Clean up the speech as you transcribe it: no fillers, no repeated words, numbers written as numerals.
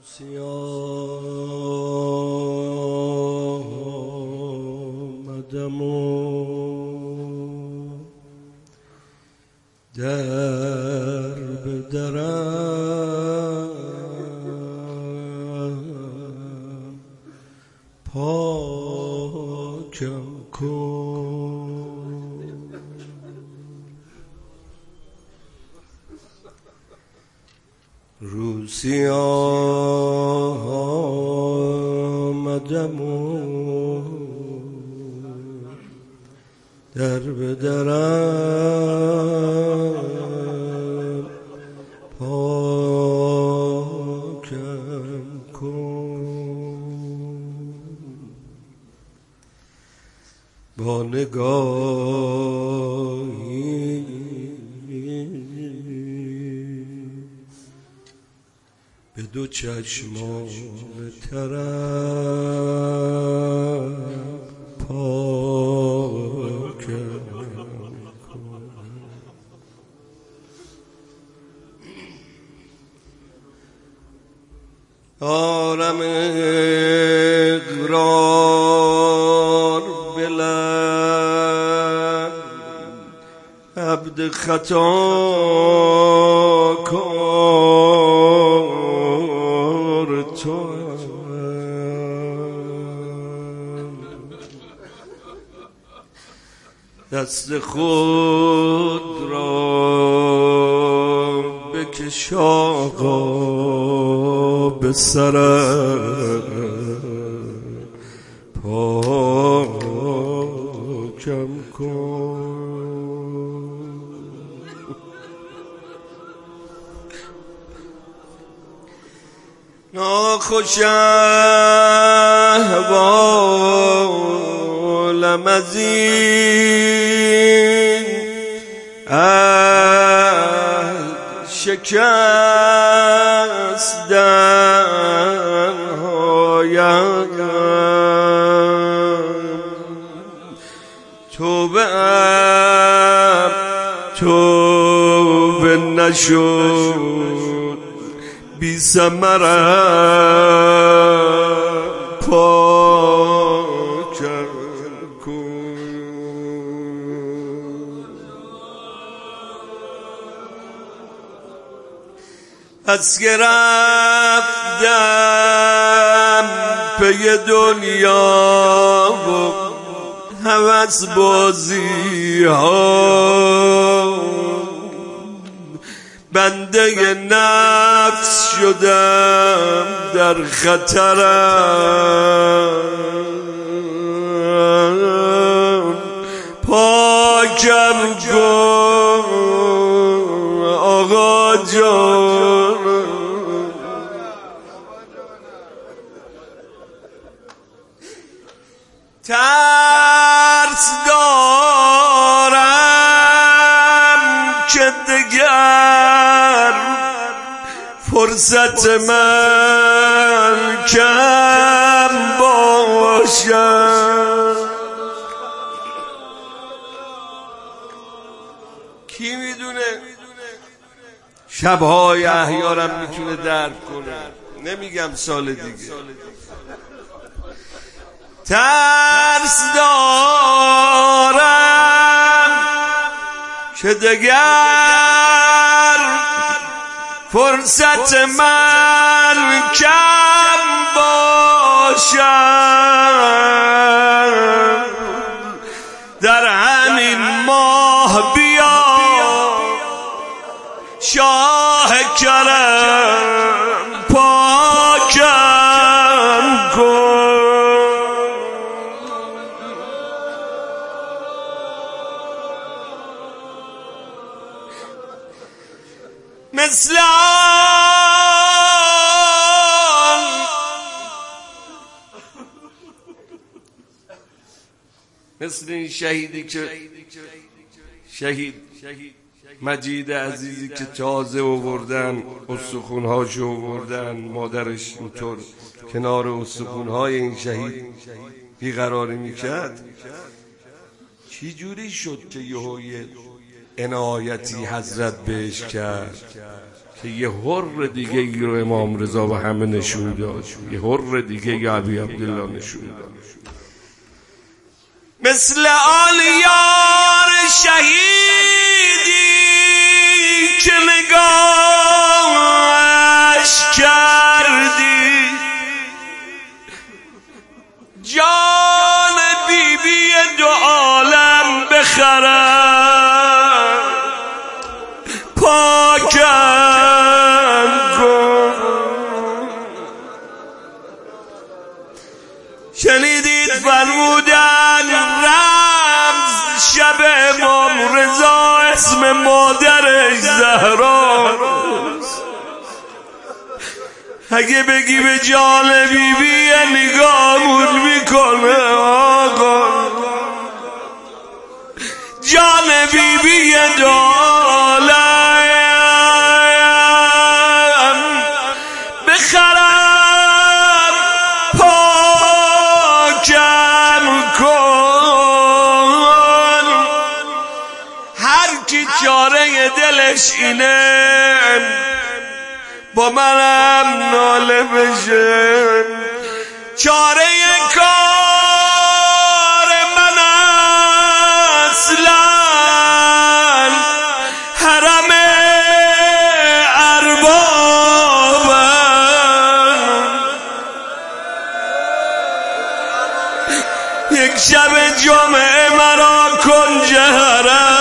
سیاه آمدم و در به درم پاکم کن. روزی آمدم و در به درم پاکم کن. با نگاهی به دو چشمان ترم پاکم کن. دارم اقرار بلند عبد خطا کار تو دست خود را بکش آقا به سرم پاکم کن. ناخوش احوالم از این شکستن هایم توبه نشد بی ثمرم پاکم کن. از که رفتم پی دنیا و هوس بازی ها بنده نفس شدم در خطرم پاکم کن آقا جان. ترس دارم که دگر فرصت من کم باشد. کی میدونه شبهای احیارم میتونه درک کنه. نمیگم سال دیگه. ترس دارم که دگر فرصت من کم باشد. در همین ماه بیا شاه کرم پاکم کن. مثل این شهیدی که شهید مجید عزیزی که تازه آوردن استخونهاشو آوردن، مادرش اینطور کنار استخونهای این شهید بیقراری میکرد. چی جوری شد که یه عنایتی حضرت بهش کرد یه حر دیگه ای رو امام رضا و همه نشون داد، یه حر دیگه ی ابی عبدالله نشون داد، مثل آل یار شهیدی که نگاهش کردی، جان بی بی دو عالم بخرم پاکم کن. شنیدید فرمودن رمز شب امام رضا اسم مادرش زهراست. اگه بگی به جان بی بی نگاهمون میکنه آقا، جان بی بی دو عالم بخرم پاکم کن. هر کی چاره دلش اینه با منم ناله بشه، چاره کار من اصلا حرم اربابم. یک شب جمعه مرا کن جهرم